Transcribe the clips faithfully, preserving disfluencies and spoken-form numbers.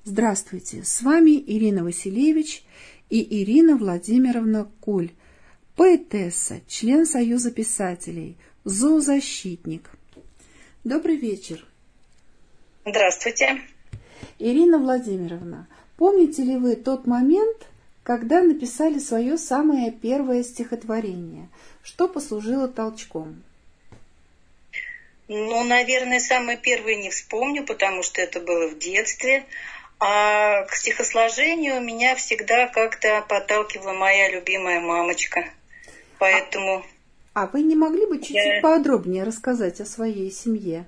Здравствуйте, с вами Ирина Василевич и Ирина Владимировна Куль, поэтесса, член Союза писателей, зоозащитник. Добрый вечер. Здравствуйте. Ирина Владимировна, помните ли вы тот момент, когда написали свое самое первое стихотворение? Что послужило толчком? Ну, наверное, самое первое не вспомню, потому что это было в детстве. А к стихосложению меня всегда как-то подталкивала моя любимая мамочка. Поэтому... А, а вы не могли бы чуть-чуть я... подробнее рассказать о своей семье?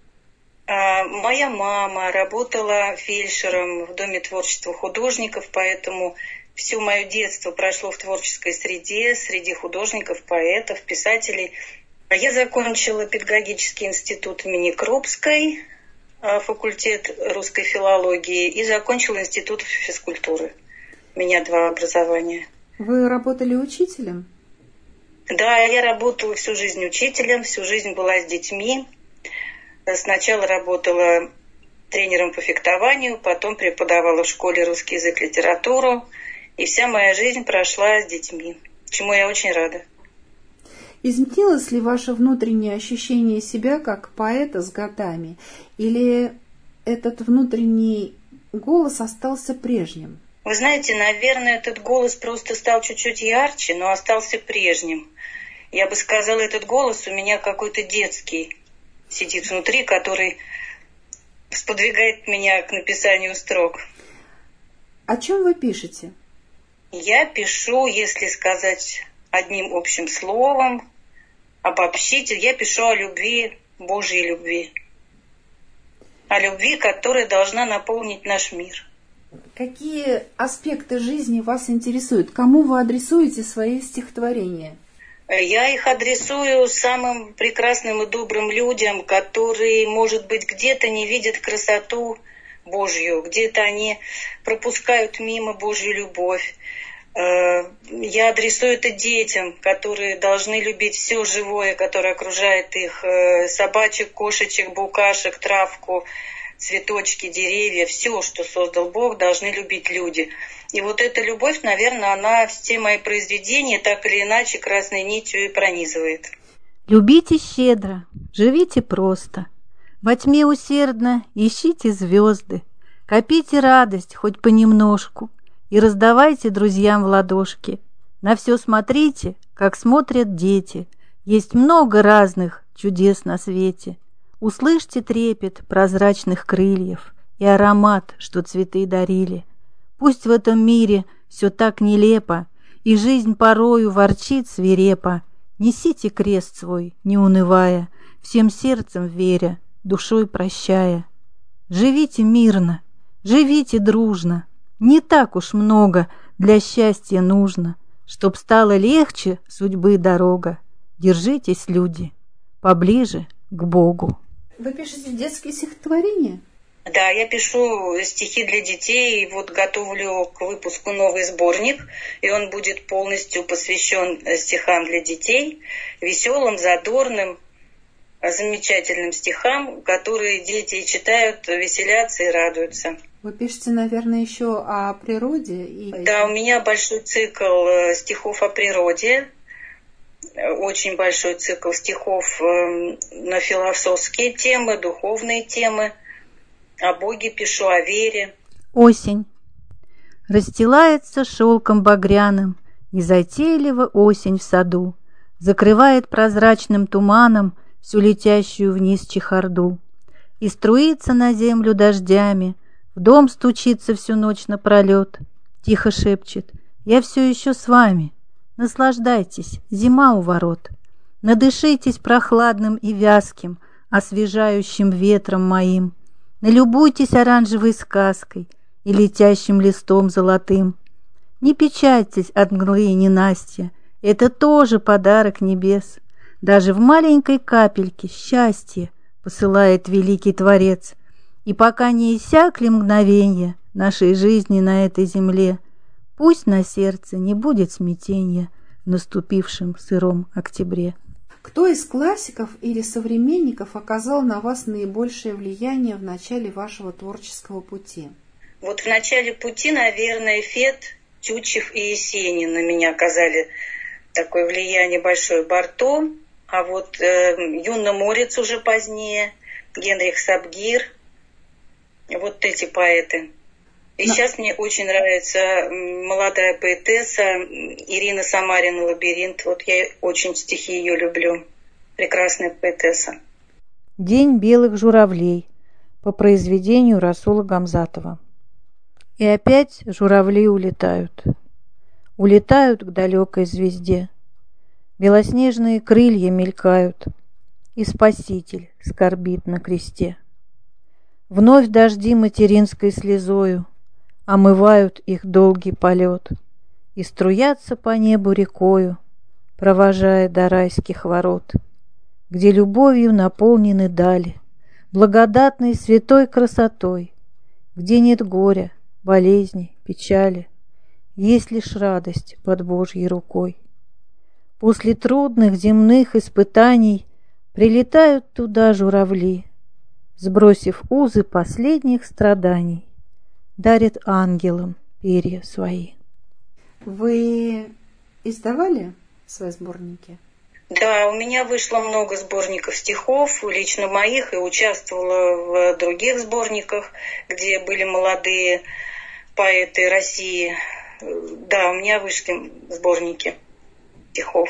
А, моя мама работала фельдшером в Доме творчества художников, поэтому все мое детство прошло в творческой среде, среди художников, поэтов, писателей. Я закончила педагогический институт имени Крупской, факультет русской филологии, и закончила институт физкультуры. У меня два образования. Вы работали учителем? Да, я работала всю жизнь учителем, всю жизнь была с детьми. Сначала работала тренером по фехтованию, потом преподавала в школе русский язык, литературу. И вся моя жизнь прошла с детьми, чему я очень рада. Изменилось ли ваше внутреннее ощущение себя как поэта с годами? Или этот внутренний голос остался прежним? Вы знаете, наверное, этот голос просто стал чуть-чуть ярче, но остался прежним. Я бы сказала, этот голос у меня какой-то детский сидит внутри, который сподвигает меня к написанию строк. О чем вы пишете? Я пишу, если сказать одним общим словом, обобщить, я пишу о любви, Божьей любви. О любви, которая должна наполнить наш мир. Какие аспекты жизни вас интересуют? Кому вы адресуете свои стихотворения? Я их адресую самым прекрасным и добрым людям, которые, может быть, где-то не видят красоту Божью, где-то они пропускают мимо Божью любовь. Я адресую это детям, которые должны любить все живое, которое окружает их, собачек, кошечек, букашек, травку, цветочки, деревья, все, что создал Бог, должны любить люди. И вот эта любовь, наверное, она все мои произведения так или иначе красной нитью и пронизывает. Любите щедро, живите просто, во тьме усердно ищите звезды, копите радость хоть понемножку и раздавайте друзьям в ладошки. На все смотрите, как смотрят дети, есть много разных чудес на свете. Услышьте трепет прозрачных крыльев и аромат, что цветы дарили. Пусть в этом мире все так нелепо, и жизнь порою ворчит свирепо. Несите крест свой, не унывая, всем сердцем веря, душой прощая. Живите мирно, живите дружно, не так уж много для счастья нужно, чтоб стало легче судьбы дорога. Держитесь, люди, поближе к Богу. Вы пишете детские стихотворения? Да, я пишу стихи для детей, и вот готовлю к выпуску новый сборник, и он будет полностью посвящен стихам для детей, веселым, задорным, замечательным стихам, которые дети читают, веселятся и радуются. Вы пишете, наверное, еще о природе? И... Да, у меня большой цикл стихов о природе, очень большой цикл стихов на философские темы, духовные темы. О Боге пишу, о вере. Осень. Расстилается шелком багряным, незатейливо осень в саду, закрывает прозрачным туманом всю летящую вниз чехарду. И струится на землю дождями, в дом стучится всю ночь напролет, тихо шепчет: «Я все еще с вами, наслаждайтесь, зима у ворот, надышитесь прохладным и вязким, освежающим ветром моим, налюбуйтесь оранжевой сказкой и летящим листом золотым. Не печальтесь от мглы и ненастья, это тоже подарок небес. Даже в маленькой капельке счастье посылает великий Творец. И пока не иссякли мгновенья нашей жизни на этой земле, пусть на сердце не будет смятенья в наступившем сыром октябре». Кто из классиков или современников оказал на вас наибольшее влияние в начале вашего творческого пути? Вот в начале пути, наверное, Фет, Тютчев и Есенин на меня оказали такое влияние большое. Барто, а вот э, Юнна Морец уже позднее, Генрих Сабгир, вот эти поэты. И Но... сейчас мне очень нравится молодая поэтесса Ирина Самарина «Лабиринт». Вот я очень стихи ее люблю. Прекрасная поэтесса. «День белых журавлей» по произведению Расула Гамзатова. И опять журавли улетают. Улетают к далекой звезде. Белоснежные крылья мелькают, и Спаситель скорбит на кресте. Вновь дожди материнской слезою омывают их долгий полет и струятся по небу рекою, провожая до райских ворот, где любовью наполнены дали, благодатной святой красотой, где нет горя, болезни, печали, есть лишь радость под Божьей рукой. После трудных земных испытаний прилетают туда журавли, сбросив узы последних страданий, дарят ангелам перья свои. Вы издавали свои сборники? Да, у меня вышло много сборников стихов, лично моих, и участвовала в других сборниках, где были молодые поэты России. Да, у меня вышли сборники стихов.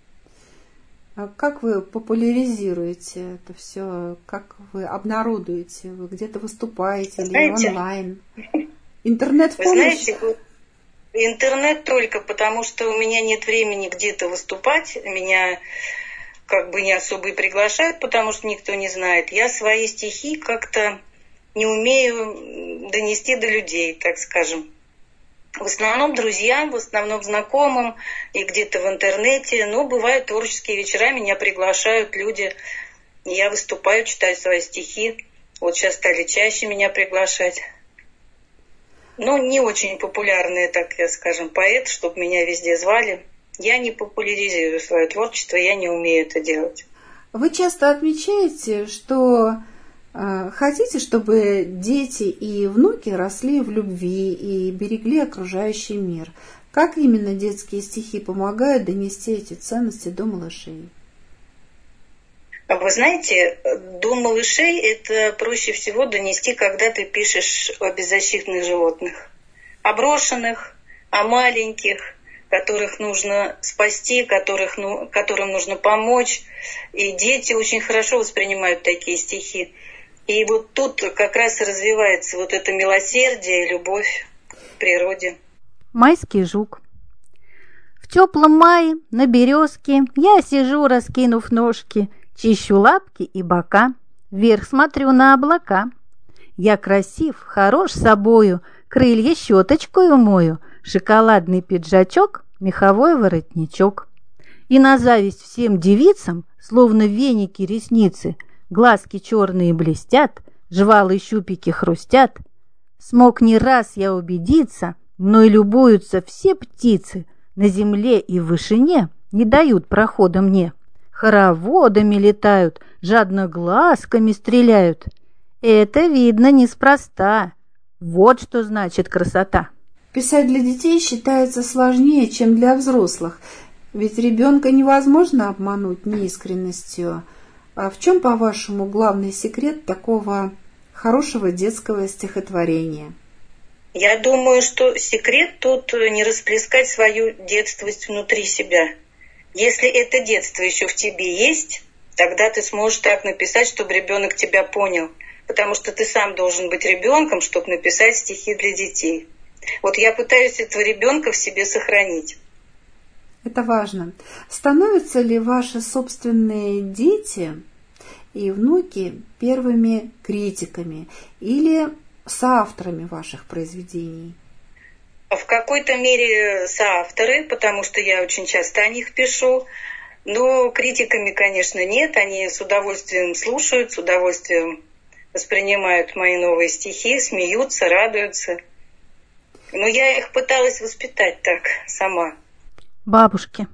А как вы популяризируете это все? Как вы обнародуете? Вы где-то выступаете знаете, или онлайн? Интернет в помощь? Вы знаете, интернет только потому, что у меня нет времени где-то выступать. Меня как бы не особо и приглашают, потому что никто не знает. Я свои стихи как-то не умею донести до людей, так скажем. В основном друзьям, в основном знакомым и где-то в интернете. Но бывают творческие вечера, меня приглашают люди. Я выступаю, читаю свои стихи. Вот сейчас стали чаще меня приглашать. Но не очень популярный, так я скажем, поэт, чтобы меня везде звали. Я не популяризирую свое творчество, я не умею это делать. Вы часто отмечаете, что э, хотите, чтобы дети и внуки росли в любви и берегли окружающий мир. Как именно детские стихи помогают донести эти ценности до малышей? Вы знаете, до малышей это проще всего донести, когда ты пишешь о беззащитных животных, о брошенных, о маленьких, которых нужно спасти, которых, ну, которым нужно помочь. И дети очень хорошо воспринимают такие стихи. И вот тут как раз и развивается вот это милосердие, любовь к природе. Майский жук. В теплом мае на березке я сижу, раскинув ножки, чищу лапки и бока, вверх смотрю на облака. Я красив, хорош собою, крылья щеточкою мою, шоколадный пиджачок, меховой воротничок. И на зависть всем девицам, словно веники ресницы, глазки черные блестят, жвалы щупики хрустят. Смог не раз я убедиться, мной любуются все птицы, на земле и в вышине не дают прохода мне. Хороводами летают, жадно глазками стреляют. Это видно неспроста. Вот что значит красота. Писать для детей считается сложнее, чем для взрослых. Ведь ребенка невозможно обмануть неискренностью. А в чем, по-вашему, главный секрет такого хорошего детского стихотворения? Я думаю, что секрет тут не расплескать свою детствость внутри себя. Если это детство еще в тебе есть, тогда ты сможешь так написать, чтобы ребенок тебя понял. Потому что ты сам должен быть ребенком, чтобы написать стихи для детей. Вот я пытаюсь этого ребенка в себе сохранить. Это важно. Становятся ли ваши собственные дети и внуки первыми критиками или соавторами ваших произведений? В какой-то мере соавторы, потому что я очень часто о них пишу. Но критиками, конечно, нет. Они с удовольствием слушают, с удовольствием воспринимают мои новые стихи, смеются, радуются. Но я их пыталась воспитать так сама. Бабушки.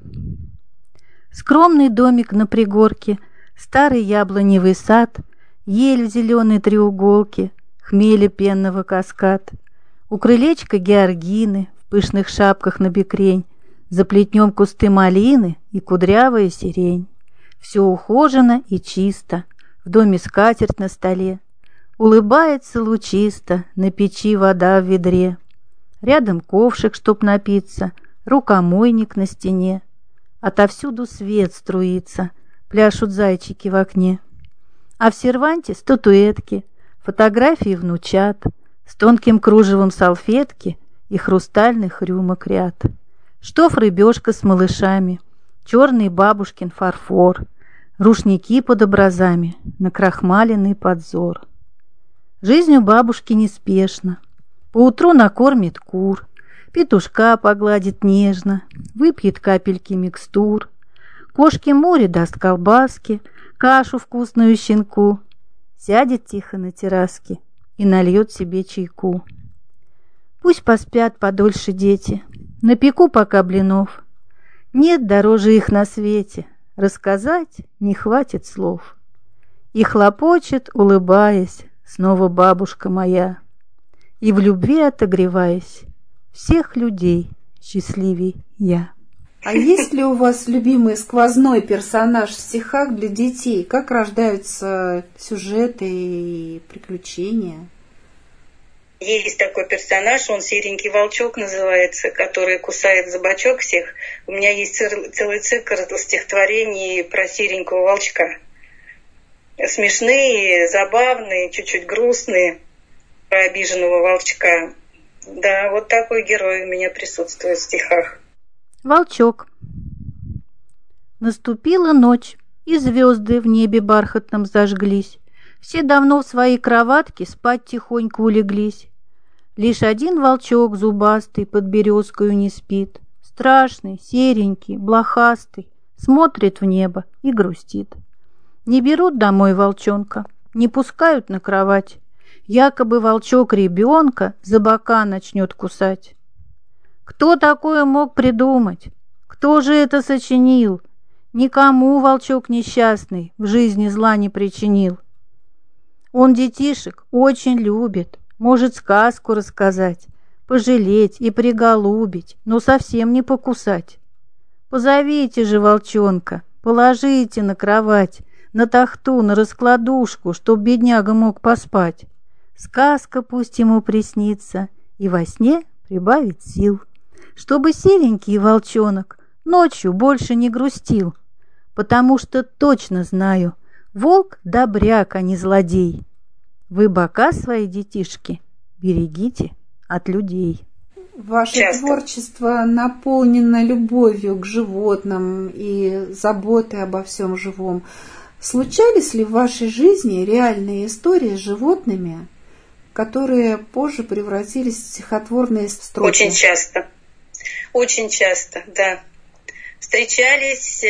Скромный домик на пригорке, старый яблоневый сад, ель в зеленой треуголке, хмеля пенного каскад. У крылечка георгины в пышных шапках на бекрень, за плетнем кусты малины и кудрявая сирень. Все ухожено и чисто, в доме скатерть на столе, улыбается лучисто, на печи вода в ведре. Рядом ковшик, чтоб напиться, рукомойник на стене. Отовсюду свет струится, пляшут зайчики в окне. А в серванте статуэтки, фотографии внучат, с тонким кружевом салфетки и хрустальных рюмок ряд. Штоф рыбешка с малышами, черный бабушкин фарфор, рушники под образами, накрахмаленный подзор. Жизнь у бабушки неспешна, поутру накормит кур, петушка погладит нежно, выпьет капельки микстур, кошке море даст колбаски, кашу вкусную щенку, сядет тихо на терраске и нальет себе чайку. Пусть поспят подольше дети, напеку пока блинов. Нет дороже их на свете, рассказать не хватит слов. И хлопочет, улыбаясь, снова бабушка моя, и в любви отогреваясь, всех людей счастливей я. А есть ли у вас любимый сквозной персонаж в стихах для детей? Как рождаются сюжеты и приключения? Есть такой персонаж, он серенький волчок называется, который кусает за бочок всех. У меня есть целый цикл стихотворений про серенького волчка. Смешные, забавные, чуть-чуть грустные, про обиженного волчка. Да, вот такой герой у меня присутствует в стихах. Волчок. Наступила ночь, и звезды в небе бархатном зажглись. Все давно в свои кроватки спать тихонько улеглись. Лишь один волчок зубастый под березкою не спит. Страшный, серенький, блохастый, смотрит в небо и грустит. Не берут домой волчонка, не пускают на кровать. Якобы волчок ребенка за бока начнет кусать. Кто такое мог придумать? Кто же это сочинил? Никому волчок несчастный в жизни зла не причинил. Он детишек очень любит, может сказку рассказать, пожалеть и приголубить, но совсем не покусать. Позовите же волчонка, положите на кровать, на тахту, на раскладушку, чтоб бедняга мог поспать. Сказка пусть ему приснится и во сне прибавит сил, чтобы серенький волчонок ночью больше не грустил, потому что точно знаю, волк добряк, а не злодей. Вы бока свои, детишки, берегите от людей. Ваше Часто. Творчество наполнено любовью к животным и заботой обо всем живом. Случались ли в вашей жизни реальные истории с животными, которые позже превратились в стихотворные строки? Очень часто. Очень часто, да. Встречались,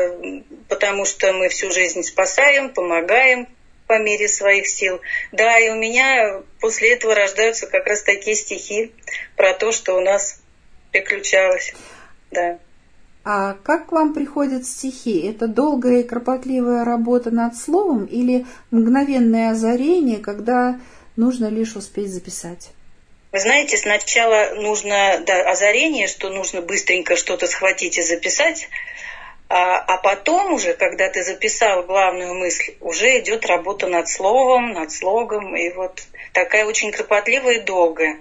потому что мы всю жизнь спасаем, помогаем по мере своих сил. Да, и у меня после этого рождаются как раз такие стихи про то, что у нас приключалось. Да. А как к вам приходят стихи? Это долгая и кропотливая работа над словом или мгновенное озарение, когда нужно лишь успеть записать? Вы знаете, сначала нужно, да, озарение, что нужно быстренько что-то схватить и записать, а, а потом уже, когда ты записал главную мысль, уже идет работа над словом, над слогом, и вот такая очень кропотливая и долгая.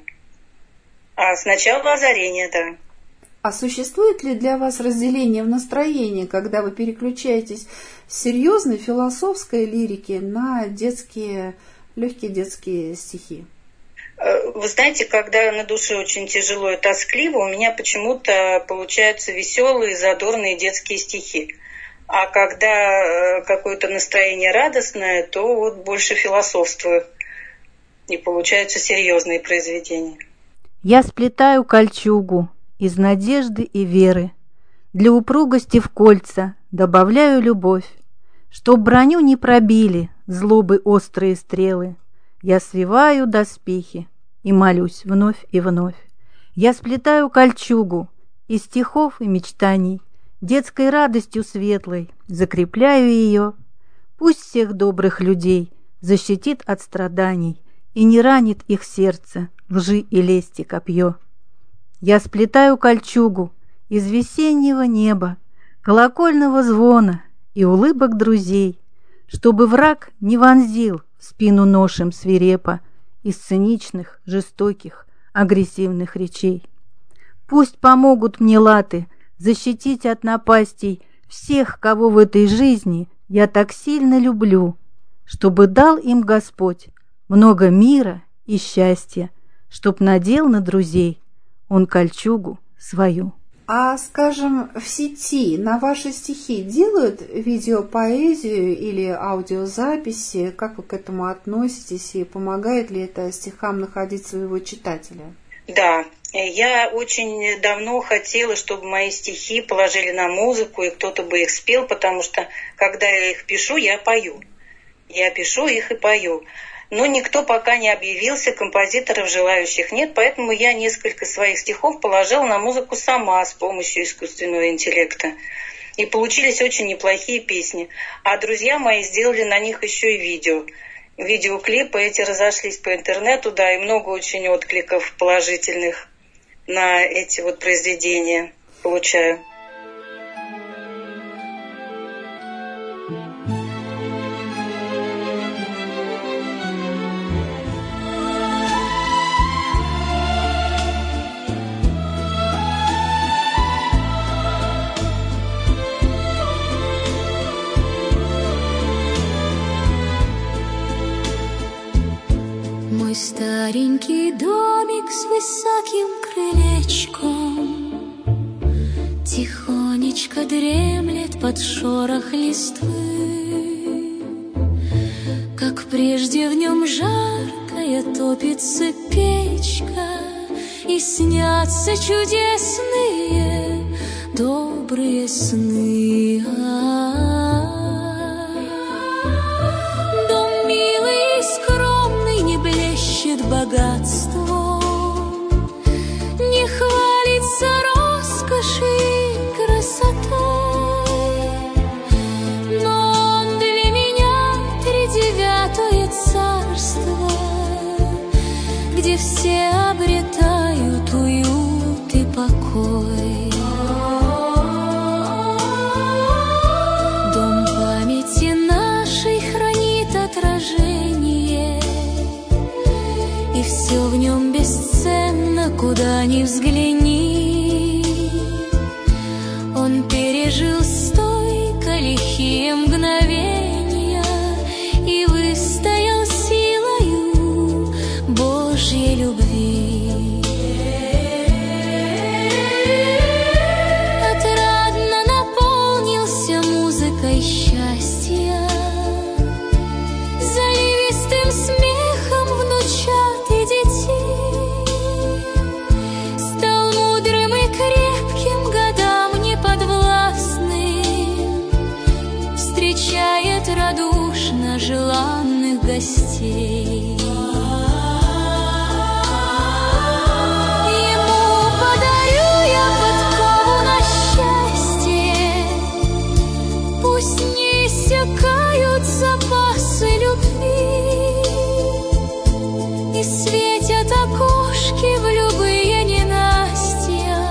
А сначала озарение, да. А существует ли для вас разделение в настроении, когда вы переключаетесь с серьезной философской лирики на детские, легкие детские стихи? Вы знаете, когда на душе очень тяжело и тоскливо, у меня почему-то получаются веселые, задорные детские стихи. А когда какое-то настроение радостное, то вот больше философствую. И получаются серьезные произведения. Я сплетаю кольчугу из надежды и веры. Для упругости в кольца добавляю любовь. Чтоб броню не пробили злобы острые стрелы, я свиваю доспехи и молюсь вновь и вновь. Я сплетаю кольчугу из стихов и мечтаний, детской радостью светлой закрепляю ее. Пусть всех добрых людей защитит от страданий и не ранит их сердце лжи и лести копье. Я сплетаю кольчугу из весеннего неба, колокольного звона и улыбок друзей, чтобы враг не вонзил в спину нож им свирепо из циничных, жестоких, агрессивных речей. Пусть помогут мне латы защитить от напастей всех, кого в этой жизни я так сильно люблю, чтобы дал им Господь много мира и счастья, чтоб надел на друзей он кольчугу свою. А, скажем, в сети на ваши стихи делают видеопоэзию или аудиозаписи? Как вы к этому относитесь и помогает ли это стихам находить своего читателя? Да, я очень давно хотела, чтобы мои стихи положили на музыку и кто-то бы их спел, потому что когда я их пишу, я пою. Я пишу их и пою. Но никто пока не объявился, композиторов желающих нет, поэтому я несколько своих стихов положила на музыку сама с помощью искусственного интеллекта. И получились очень неплохие песни. А друзья мои сделали на них еще и видео. Видеоклипы эти разошлись по интернету, да, и много очень откликов положительных на эти вот произведения получаю. Мой старенький домик с высоким крылечком тихонечко дремлет под шорох листвы. Как прежде в нем жаркая топится печка, и снятся чудесные добрые сны. Дом милый и скромный не блещет богатством, не хвалится роскошью и красотой, но он для меня тридевятое царство, где все обретают уют и покой. Дом памяти нашей хранит отражение, и все в нем бесценно, куда ни взгляни. Он пережил стойко лихие мгновения и выстоял силою Божьей любви. Отрадно наполнился музыкой счастья, заливистым смехом внучат и детей. Стал мудрым и крепким, годам неподвластным, встречает радушно желанных гостей. Ему подарю я подкову на счастье, пусть не иссякают запасы любви, и светят окошки в любые ненастья.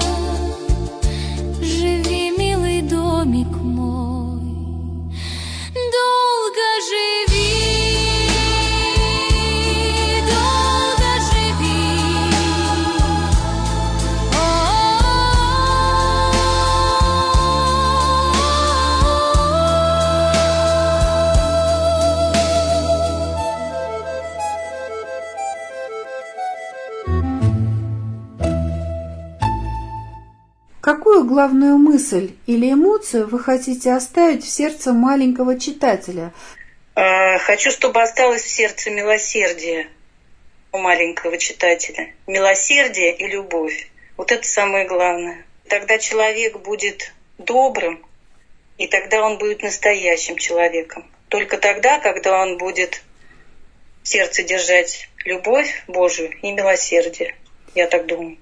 Живи, милый домик мой, долго живи, долго живи. Какую главную мысль или эмоцию вы хотите оставить в сердце маленького читателя? Э, Хочу, чтобы осталось в сердце милосердие у маленького читателя. Милосердие и любовь. Вот это самое главное. Тогда человек будет добрым, и тогда он будет настоящим человеком. Только тогда, когда он будет в сердце держать любовь Божию и милосердие. Я так думаю.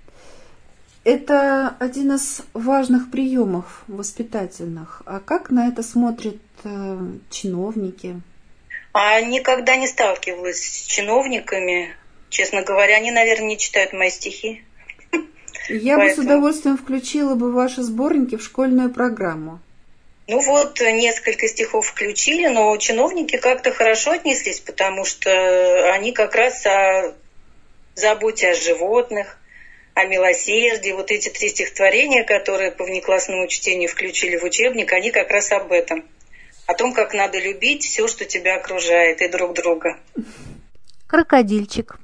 Это один из важных приемов воспитательных. А как на это смотрят э, чиновники? А никогда не сталкивалась с чиновниками, Честно говоря, они, наверное, не читают мои стихи. Я Поэтому... бы с удовольствием включила бы ваши сборники в школьную программу. Ну вот, несколько стихов включили, но чиновники как-то хорошо отнеслись, потому что они как раз о заботе о животных, о милосердии. Вот эти три стихотворения, которые по внеклассному чтению включили в учебник, они как раз об этом. О том, как надо любить все, что тебя окружает, и друг друга. Крокодильчик.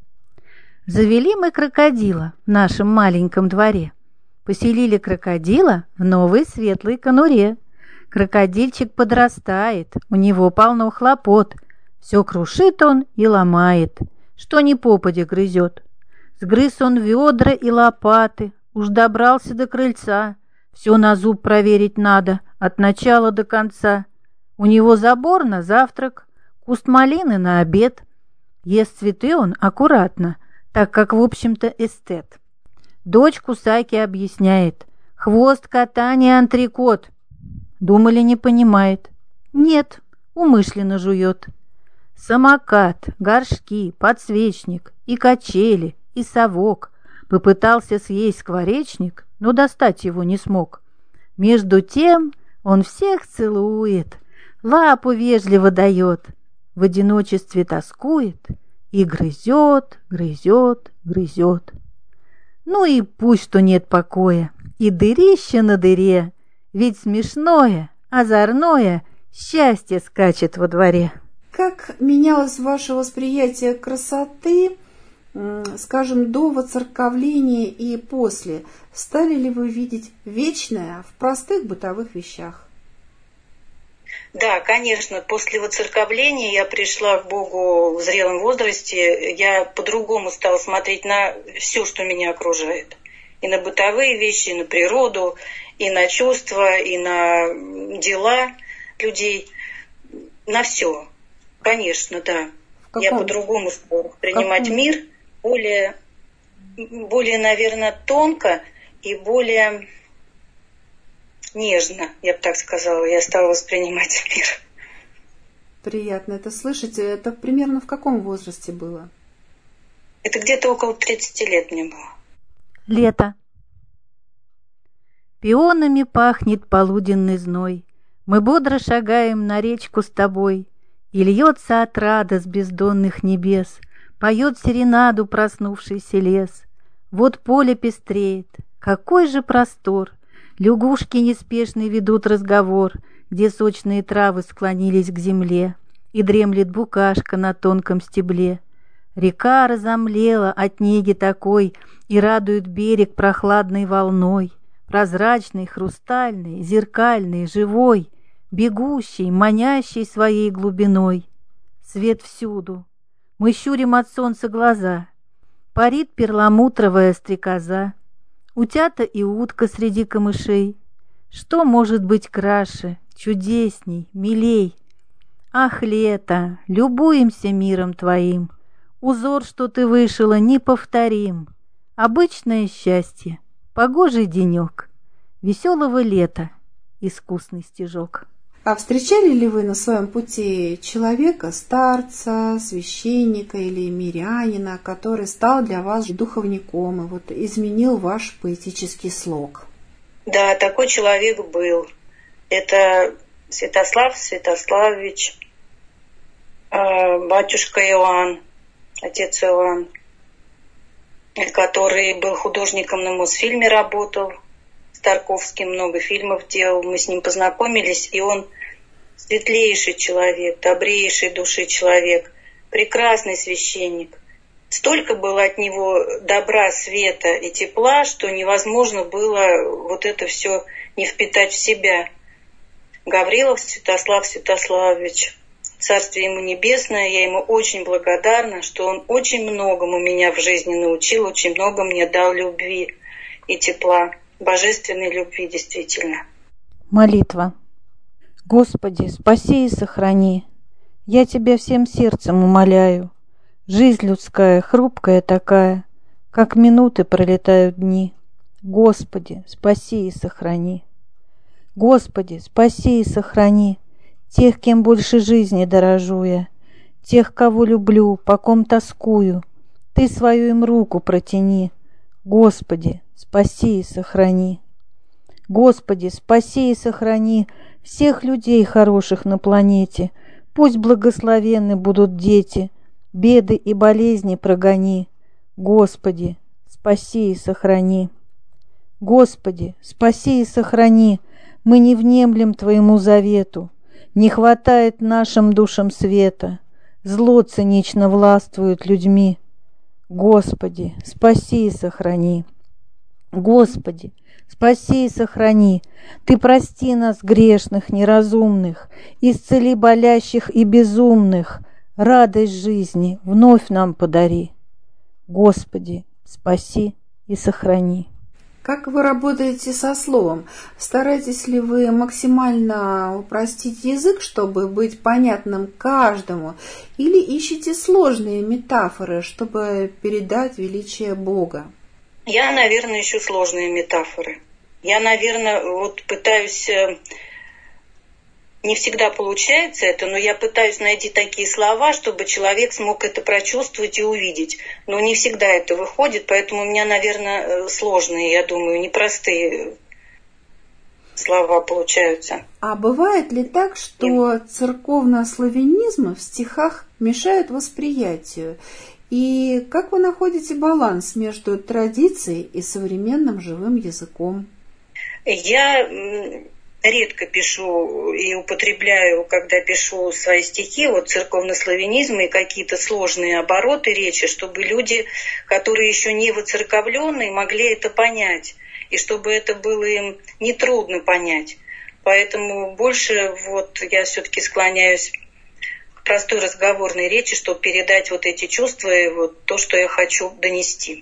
Завели мы крокодила в нашем маленьком дворе. Поселили крокодила в новой светлой конуре. Крокодильчик подрастает, у него полно хлопот. Все крушит он и ломает, что ни попадя грызет. Сгрыз он ведра и лопаты, уж добрался до крыльца. Все на зуб проверить надо, от начала до конца. У него забор на завтрак, куст малины на обед. Ест цветы он аккуратно, так как, в общем-то, эстет. Дочь кусайки объясняет: хвост кота не антрикот. Думали, не понимает. Нет, умышленно жует. Самокат, горшки, подсвечник и качели, и совок. Попытался съесть скворечник, но достать его не смог. Между тем он всех целует, лапу вежливо дает, в одиночестве тоскует и грызет, грызет, грызет. Ну и пусть что нет покоя, и дырище на дыре, ведь смешное, озорное счастье скачет во дворе. Как менялось ваше восприятие красоты, скажем, до воцерковления и после? Стали ли вы видеть вечное в простых бытовых вещах? Да, конечно, после воцерковления я пришла к Богу в зрелом возрасте. Я по-другому стала смотреть на все, что меня окружает. И на бытовые вещи, и на природу, и на чувства, и на дела людей. На все. Конечно, да. Каком... Я по-другому стала принимать каком... мир более, более, наверное, тонко и более нежно, я бы так сказала. Я стала воспринимать мир. Приятно это слышать. Это примерно в каком возрасте было? Это где-то около тридцати лет мне было. Лето. Пионами пахнет полуденный зной. Мы бодро шагаем на речку с тобой, и льется отрада с бездонных небес, поет серенаду проснувшийся лес. Вот поле пестреет, какой же простор! Лягушки неспешно ведут разговор, где сочные травы склонились к земле, и дремлет букашка на тонком стебле. Река разомлела от неги такой и радует берег прохладной волной, прозрачный, хрустальный, зеркальный, живой, бегущий, манящий своей глубиной. Свет всюду. Мы щурим от солнца глаза. Парит перламутровая стрекоза, утята и утка среди камышей. Что может быть краше, чудесней, милей? Ах, лето, любуемся миром твоим. Узор, что ты вышила, неповторим. Обычное счастье, погожий денек, веселого лета искусный стежок. А встречали ли вы на своем пути человека, старца, священника или мирянина, который стал для вас духовником и вот изменил ваш поэтический слог? Да, такой человек был. Это Святослав Святославович, батюшка Иоанн, отец Иоанн, который был художником на Мосфильме, работал с Тарковским, много фильмов делал. Мы с ним познакомились, и он светлейший человек, добрейший души человек, прекрасный священник. Столько было от него добра, света и тепла, что невозможно было вот это все не впитать в себя. Гаврилов Святослав Святославович, царствие ему небесное, я ему очень благодарна, что он очень многому меня в жизни научил, очень много мне дал любви и тепла, божественной любви действительно. Молитва. Господи, спаси и сохрани. Я Тебя всем сердцем умоляю. Жизнь людская хрупкая такая, как минуты пролетают дни. Господи, спаси и сохрани. Господи, спаси и сохрани тех, кем больше жизни дорожу я, тех, кого люблю, по ком тоскую, Ты свою им руку протяни. Господи, спаси и сохрани. Господи, спаси и сохрани всех людей хороших на планете. Пусть благословенны будут дети, беды и болезни прогони. Господи, спаси и сохрани. Господи, спаси и сохрани. Мы не внемлем Твоему завету. Не хватает нашим душам света. Зло цинично властвует людьми. Господи, спаси и сохрани. Господи, спаси и сохрани. Ты прости нас, грешных, неразумных, исцели болящих и безумных. Радость жизни вновь нам подари. Господи, спаси и сохрани. Как вы работаете со словом? Стараетесь ли вы максимально упростить язык, чтобы быть понятным каждому? Или ищете сложные метафоры, чтобы передать величие Бога? Я, наверное, ищу сложные метафоры. Я, наверное, вот пытаюсь... Не всегда получается это, но я пытаюсь найти такие слова, чтобы человек смог это прочувствовать и увидеть. Но не всегда это выходит, поэтому у меня, наверное, сложные, я думаю, непростые слова получаются. А бывает ли так, что церковнославянизмы в стихах мешают восприятию? И как вы находите баланс между традицией и современным живым языком? Я... редко пишу и употребляю, когда пишу свои стихи, вот церковнославянизм и какие-то сложные обороты речи, чтобы люди, которые еще не воцерковленные, могли это понять, и чтобы это было им нетрудно понять. Поэтому больше вот я все-таки склоняюсь к простой разговорной речи, чтобы передать вот эти чувства и вот то, что я хочу донести.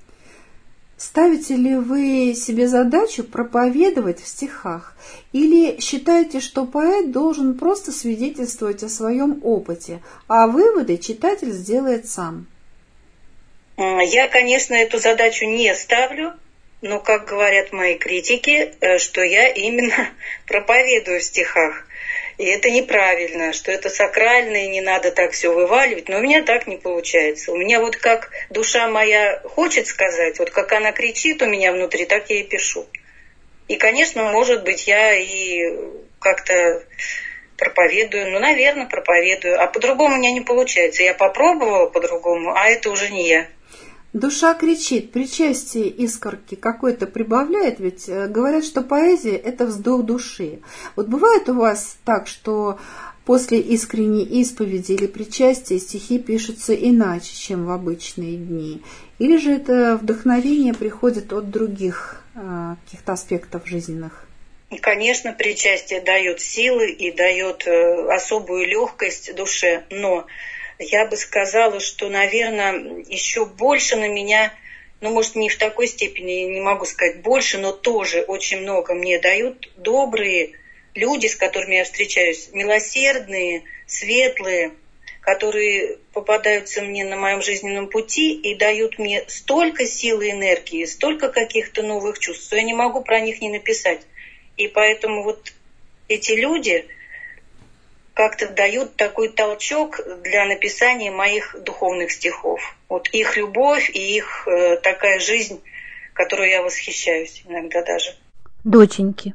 Ставите ли вы себе задачу проповедовать в стихах? Или считаете, что поэт должен просто свидетельствовать о своем опыте, а выводы читатель сделает сам? Я, конечно, эту задачу не ставлю, но, как говорят мои критики, что я именно проповедую в стихах. И это неправильно, что это сакрально, и не надо так все вываливать. Но у меня так не получается. У меня вот как душа моя хочет сказать, вот как она кричит у меня внутри, так я и пишу. И, конечно, может быть, я и как-то проповедую, ну, наверное, проповедую. А по-другому у меня не получается. Я попробовала по-другому, а это уже не я. Душа кричит, причастие искорки какой-то прибавляет, ведь говорят, что поэзия – это вздох души. Вот бывает у вас так, что после искренней исповеди или причастия стихи пишутся иначе, чем в обычные дни? Или же это вдохновение приходит от других а, каких-то аспектов жизненных? И, конечно, причастие дает силы и дает особую легкость душе, но... Я бы сказала, что, наверное, еще больше на меня, ну, может, не в такой степени, не могу сказать больше, но тоже очень много мне дают добрые люди, с которыми я встречаюсь, милосердные, светлые, которые попадаются мне на моем жизненном пути и дают мне столько силы и энергии, столько каких-то новых чувств, что я не могу про них не написать. И поэтому вот эти люди... как-то дают такой толчок для написания моих духовных стихов. Вот их любовь и их э, такая жизнь, которой я восхищаюсь иногда даже. Доченьки,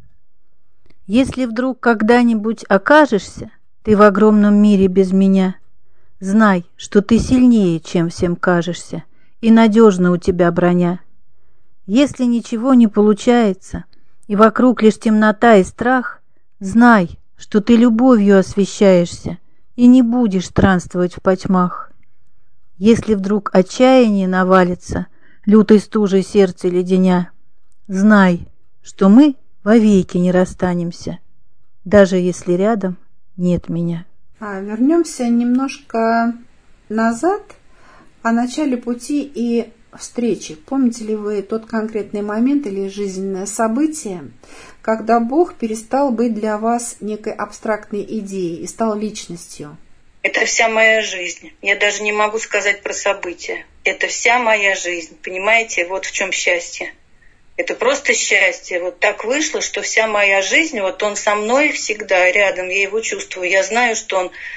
если вдруг когда-нибудь окажешься ты в огромном мире без меня, знай, что ты сильнее, чем всем кажешься, и надежна у тебя броня. Если ничего не получается, и вокруг лишь темнота и страх, знай, что ты любовью освещаешься и не будешь странствовать в потьмах. Если вдруг отчаяние навалится, лютой стужей сердце леденя, знай, что мы вовеки не расстанемся, даже если рядом нет меня. А, вернемся немножко назад, о начале пути и встречи. Помните ли вы тот конкретный момент или жизненное событие, когда Бог перестал быть для вас некой абстрактной идеей и стал личностью? Это вся моя жизнь. Я даже не могу сказать про события. Это вся моя жизнь. Понимаете, вот в чем счастье. Это просто счастье. Вот так вышло, что вся моя жизнь, вот он со мной всегда рядом, я его чувствую. Я знаю, что он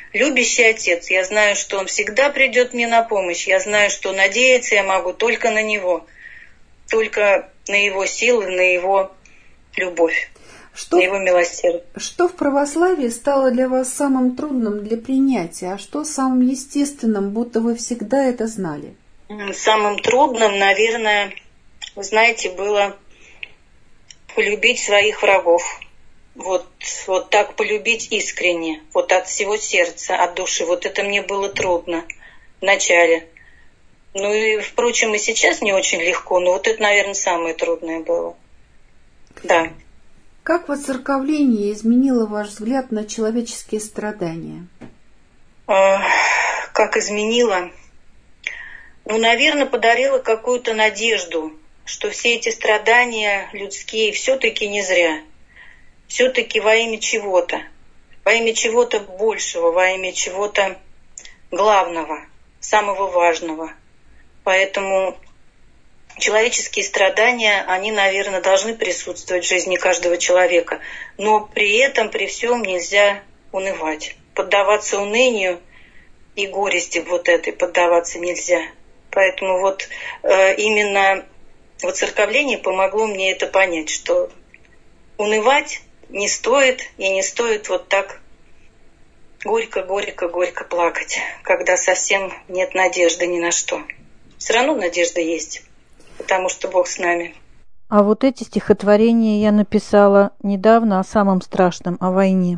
любящий отец. Я знаю, что он всегда придет мне на помощь. Я знаю, что надеяться я могу только на него, только на его силы, на его любовь, что, на его милосердие. Что в православии стало для вас самым трудным для принятия, а что самым естественным, будто вы всегда это знали? Самым трудным, наверное, вы знаете, было полюбить своих врагов. Вот, вот так полюбить искренне, вот от всего сердца, от души. Вот это мне было трудно вначале. Ну и, впрочем, и сейчас не очень легко, но вот это, наверное, самое трудное было. Да. Как воцерковление изменило ваш взгляд на человеческие страдания? А, как изменило? Ну, наверное, подарило какую-то надежду, что все эти страдания людские все-таки не зря. Все-таки во имя чего-то. Во имя чего-то большего, во имя чего-то главного, самого важного. Поэтому человеческие страдания, они, наверное, должны присутствовать в жизни каждого человека. Но при этом, при всем нельзя унывать. Поддаваться унынию и горести вот этой поддаваться нельзя. Поэтому вот э, именно воцерковление помогло мне это понять, что унывать не стоит, и не стоит вот так горько-горько-горько плакать, когда совсем нет надежды ни на что. Все равно надежда есть, потому что Бог с нами. А вот эти стихотворения я написала недавно о самом страшном, о войне.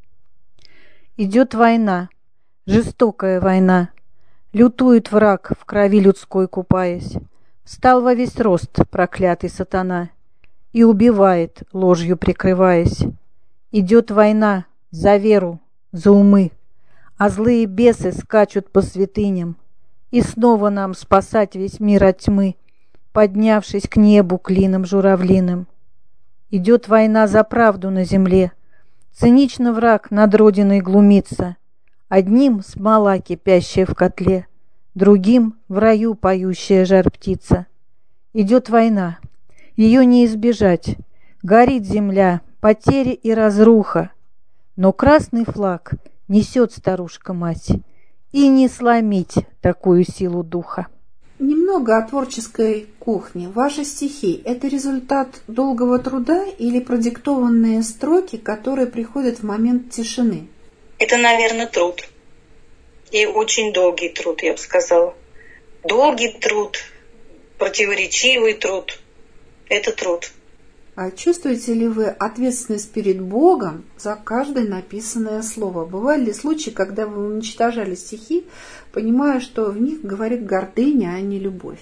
Идет война, жестокая война, лютует враг, в крови людской купаясь. Встал во весь рост проклятый сатана и убивает, ложью прикрываясь. Идет война за веру, за умы, а злые бесы скачут по святыням, и снова нам спасать весь мир от тьмы, поднявшись к небу клином журавлиным. Идет война за правду на земле, цинично враг над родиной глумится, одним смола кипящая в котле, другим в раю поющая жар-птица. Идет война, ее не избежать, горит земля, потери и разруха, но красный флаг несет старушка-мать, и не сломить такую силу духа. Немного о творческой кухне. Ваши стихи – это результат долгого труда или продиктованные строки, которые приходят в момент тишины? Это, наверное, труд. И очень долгий труд, я бы сказала. Долгий труд, противоречивый труд. Это труд. А чувствуете ли вы ответственность перед Богом за каждое написанное слово? Бывали ли случаи, когда вы уничтожали стихи, понимая, что в них говорит гордыня, а не любовь?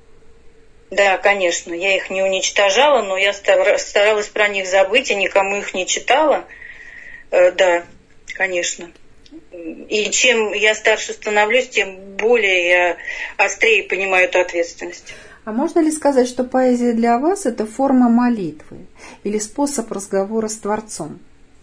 Да, конечно. Я их не уничтожала, но я старалась про них забыть, и никому их не читала. Да, конечно. И чем я старше становлюсь, тем более я острее понимаю эту ответственность. А можно ли сказать, что поэзия для вас – это форма молитвы или способ разговора с Творцом?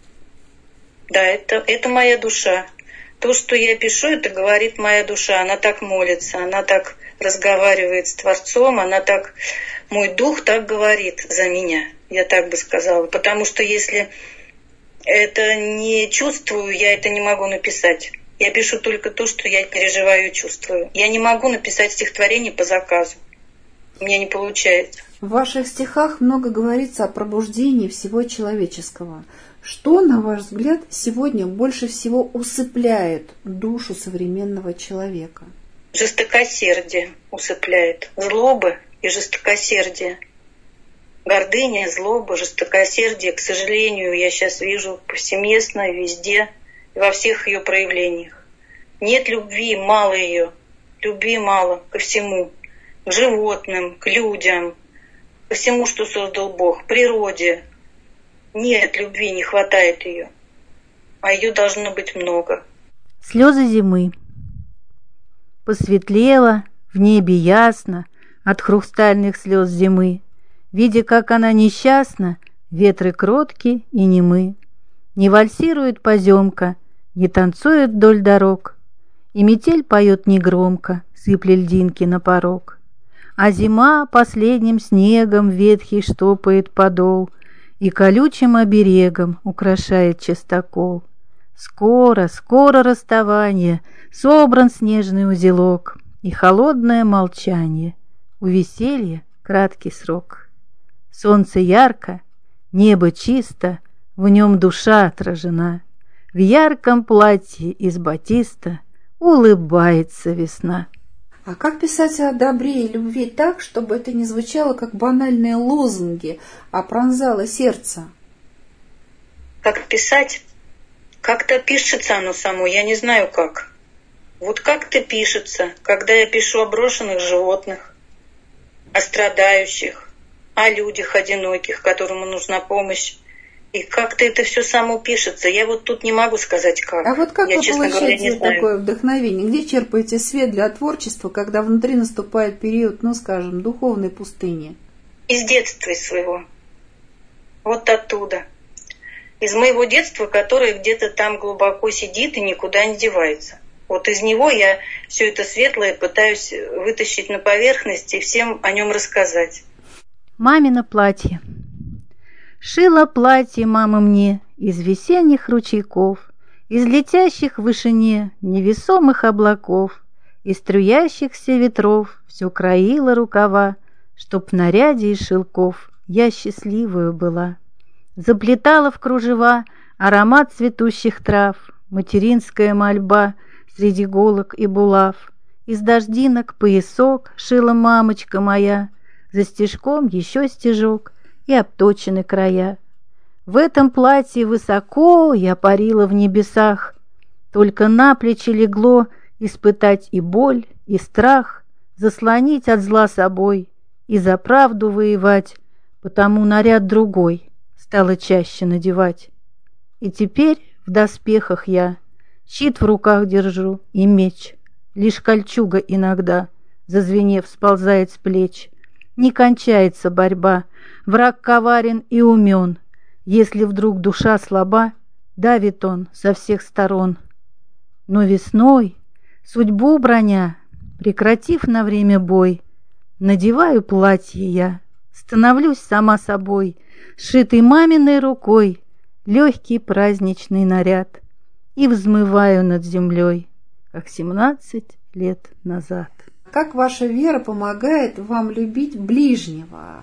Да, это, это моя душа. То, что я пишу, это говорит моя душа. Она так молится, она так разговаривает с Творцом, она так, мой дух так говорит за меня, я так бы сказала. Потому что если это не чувствую, я это не могу написать. Я пишу только то, что я переживаю и чувствую. Я не могу написать стихотворение по заказу. У меня не получается. В ваших стихах много говорится о пробуждении всего человеческого. Что, на ваш взгляд, сегодня больше всего усыпляет душу современного человека? Жестокосердие усыпляет. Злоба и жестокосердие. Гордыня, злоба, жестокосердие, к сожалению, я сейчас вижу повсеместно, везде, во всех ее проявлениях. Нет любви, мало ее. Любви мало ко всему. К животным, к людям, ко всему, что создал Бог, природе. Нет любви, не хватает ее. А ее должно быть много. Слезы зимы. Посветлело, в небе ясно от хрустальных слез зимы. Видя, как она несчастна, ветры кротки и немы. Не вальсирует поземка, не танцует вдоль дорог, и метель поет негромко, сыпля льдинки на порог. А зима последним снегом ветхий штопает подол и колючим оберегом украшает частокол. Скоро, скоро расставание, собран снежный узелок, и холодное молчание, у веселья краткий срок. Солнце ярко, небо чисто, в нем душа отражена. В ярком платье из батиста улыбается весна. А как писать о добре и любви так, чтобы это не звучало как банальные лозунги, а пронзало сердце? Как писать? Как-то пишется оно само, я не знаю как. Вот как-то пишется, когда я пишу о брошенных животных, о страдающих, о людях одиноких, которым нужна помощь. И как-то это все само пишется. Я вот тут не могу сказать как. А вот как я, вы честно получаете говоря, не знаю. такое вдохновение? Где черпаете свет для творчества, когда внутри наступает период, ну, скажем, духовной пустыни? Из детства из своего. Вот оттуда. Из моего детства, которое где-то там глубоко сидит и никуда не девается. Вот из него я все это светлое пытаюсь вытащить на поверхность и всем о нем рассказать. Мамино платье. Шила платье мама мне из весенних ручейков, из летящих в вышине невесомых облаков, из струящихся ветров все краила рукава, чтоб в наряде из шелков я счастливую была. Заплетала в кружева аромат цветущих трав, материнская мольба среди иголок и булав. Из дождинок поясок шила мамочка моя, за стежком еще стежок и обточены края. В этом платье высоко я парила в небесах, только на плечи легло испытать и боль, и страх, заслонить от зла собой и за правду воевать, потому наряд другой стала чаще надевать. И теперь в доспехах я щит в руках держу и меч, лишь кольчуга иногда, зазвенев, сползает с плеч. Не кончается борьба, враг коварен и умен. Если вдруг душа слаба, давит он со всех сторон. Но весной, судьбу броня, прекратив на время бой, надеваю платье я, становлюсь сама собой, сшитый маминой рукой, легкий праздничный наряд, и взмываю над землей, как семнадцать лет назад. Как ваша вера помогает вам любить ближнего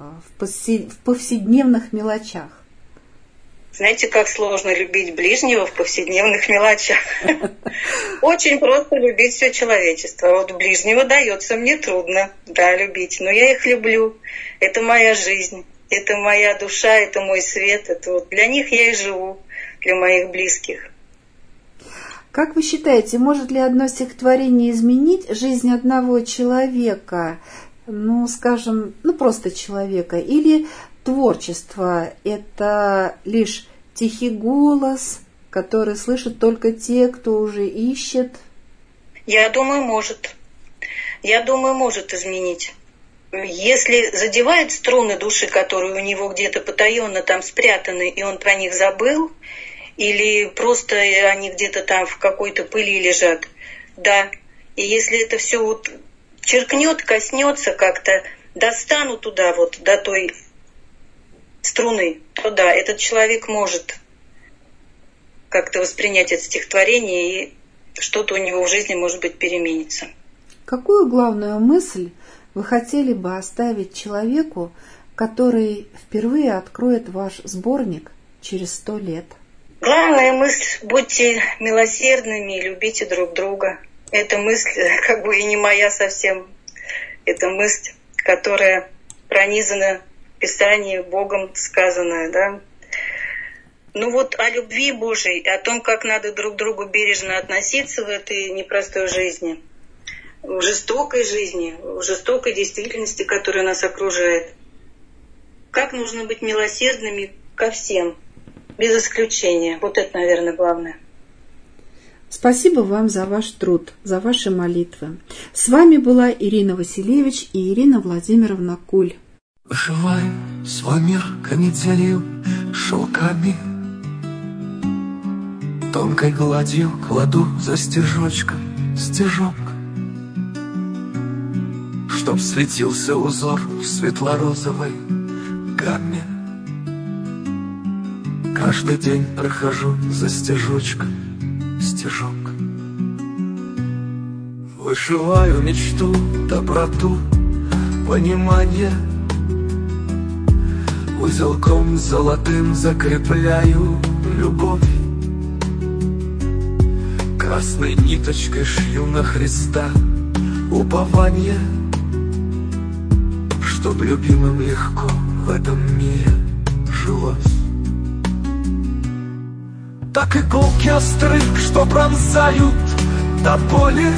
в повседневных мелочах? Знаете, как сложно любить ближнего в повседневных мелочах? Очень просто любить все человечество. Вот ближнего дается мне трудно, да, любить. Но я их люблю. Это моя жизнь, это моя душа, это мой свет. Это вот для них я и живу, для моих близких. Как вы считаете, может ли одно стихотворение изменить жизнь одного человека, ну, скажем, ну, просто человека, или творчество – это лишь тихий голос, который слышат только те, кто уже ищет? Я думаю, может. Я думаю, может изменить. Если задевает струны души, которые у него где-то потаенно там спрятаны, и он про них забыл, или просто они где-то там в какой-то пыли лежат. Да. И если это все вот черкнет, коснется как-то, достану туда вот до той струны, то да, этот человек может как-то воспринять это стихотворение, и что-то у него в жизни, может быть, переменится. Какую главную мысль вы хотели бы оставить человеку, который впервые откроет ваш сборник через сто лет? Главная мысль – будьте милосердными и любите друг друга. Эта мысль как бы и не моя совсем. Это мысль, которая пронизана в Писании, Богом сказанная, да. Ну вот о любви Божией, о том, как надо друг к другу бережно относиться в этой непростой жизни, в жестокой жизни, в жестокой действительности, которая нас окружает. Как нужно быть милосердными ко всем, без исключения. Вот это, наверное, главное. Спасибо вам за ваш труд, за ваши молитвы. С вами была Ирина Василевич и Ирина Владимировна Куль. Вышивай свой мир канителью шелками, тонкой гладью кладу за стежочком стежок, чтоб светился узор в светло-розовой гамме. Каждый день прохожу за стежочком стежок. Вышиваю мечту, доброту, понимание. Узелком золотым закрепляю любовь. Красной ниточкой шью на Христа упование, чтоб любимым легко в этом мире жилось. Так иголки остры, что пронзают до боли,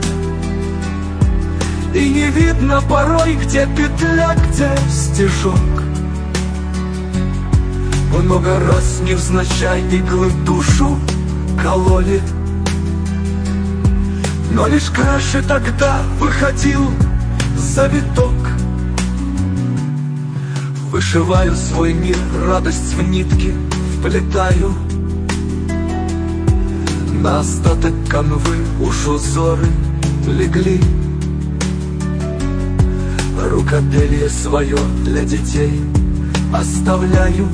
и не видно порой, где петля, где стежок. Много раз невзначай иглы душу кололи, но лишь краше тогда выходил завиток. Вышиваю свой мир, радость в нитки вплетаю. На остаток канвы уж узоры легли. Рукоделие свое для детей оставляю,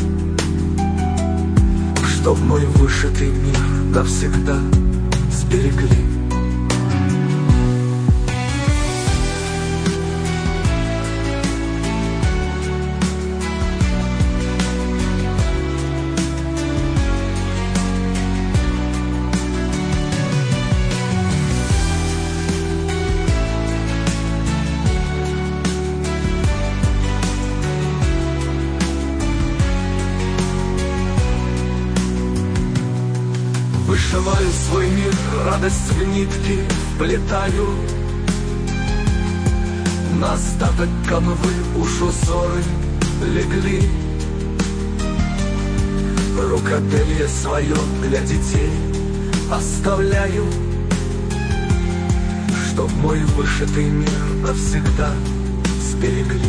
чтоб мой вышитый мир навсегда сберегли. Вышиваю свой мир, радость в нитки вплетаю. На остаток канвы уж узоры легли. Рукоделие свое для детей оставляю, чтоб мой вышитый мир навсегда сберегли.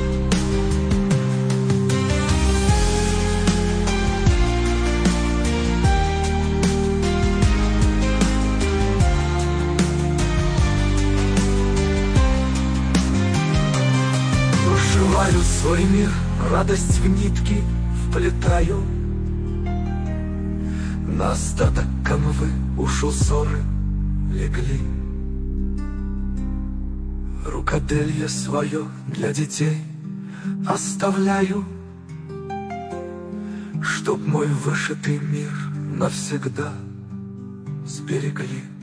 Вышиваю свой мир, радость в нитки вплетаю. На остаток канвы уж узоры легли. Рукоделие свое для детей оставляю, чтоб мой вышитый мир навсегда сберегли.